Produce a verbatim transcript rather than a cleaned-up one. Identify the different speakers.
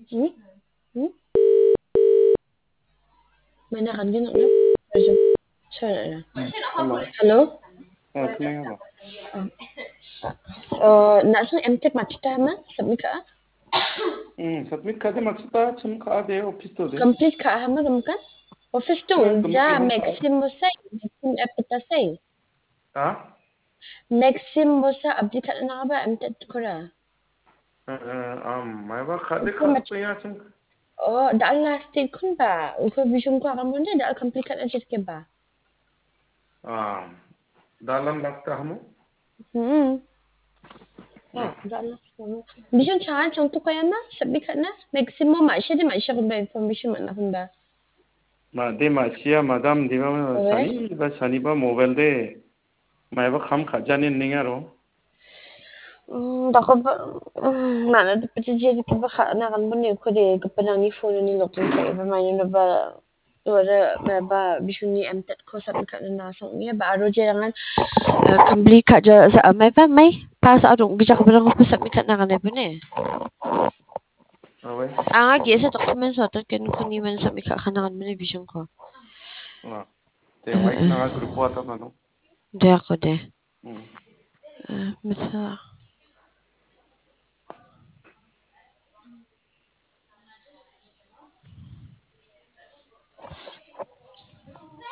Speaker 1: Hmm? Hmm? Mana kan gina na? Sorry na.
Speaker 2: Hello.
Speaker 1: Hello?
Speaker 2: Uh, Kumaya ba?
Speaker 1: Uh, nasa M-Tech matita ma? Sabi ka?
Speaker 2: Hmm, submit ka de maksudta chum ka de office to de.
Speaker 1: Complete ka ha ma kan? Office to
Speaker 2: Kaya tum
Speaker 1: ja
Speaker 2: ibang ka.
Speaker 1: maxim mo say, maxim epita say.
Speaker 2: Ha?
Speaker 1: Maxim mo sa abdi ka na ba M-Tech ko ra.
Speaker 2: Uh, um, may ba ka de
Speaker 1: Ito
Speaker 2: ka
Speaker 1: mat
Speaker 2: pa ya chum.
Speaker 1: Oh, daan last state kun ba? Uko vision ko akan mo na daan complete ka na jet ke ba?
Speaker 2: Um, dalam lagta hamo.
Speaker 1: Hmm. Ah, daan last mo. Vision cha chong to kaya na? Sabi ka na? Maximum ma siya di ma siya kun ba information man na kun ba?
Speaker 2: Ma de ma siya madam di ba
Speaker 1: Okay.
Speaker 2: sani ba sani ba mobile de may ba kham kha janin ninga ro.
Speaker 1: Hmm, baka ba, hmm, mana dapat jadi ka ba ka na kan ba ni ko de ka pa ni phone ni lokin ka iba may na ba wala ba ba bisu ni M T E T ko sa ka na nasong niya ba aro jangan kambli ka ja sa may ba may pas arong bija ka ba ko sa mi ka na kan ba ni
Speaker 2: Awai.
Speaker 1: ang agi sa dokumen sa to ken ko ni man sa mi ka kan ba ni bisu ko
Speaker 2: Ah, de wai na group wa ta na no.
Speaker 1: de ako de
Speaker 2: Hmm.
Speaker 1: masa